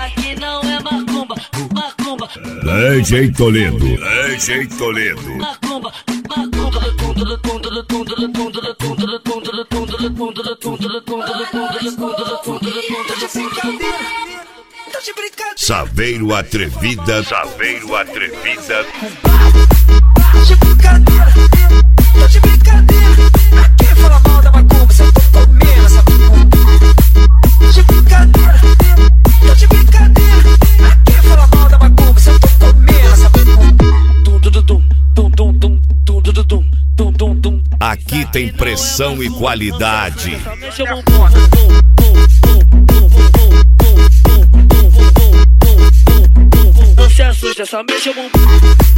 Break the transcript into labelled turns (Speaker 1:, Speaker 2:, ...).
Speaker 1: aqui não é macumba, macumba.
Speaker 2: DJ Toledo, DJ Toledo.
Speaker 1: Macumba, macumba.
Speaker 2: Saveiro Atrevida, Saveiro Atrevida.
Speaker 3: De brincadeira, tô de brincadeira. Quem fala mal da macumba, cê tô comendo essa macumba. De brincadeira, tô de brincadeira. Quem fala mal da macumba, cê tô comendo essa macumba.
Speaker 2: Aqui tem pressão e qualidade.
Speaker 1: Não se assusta, só mexe o bumbum.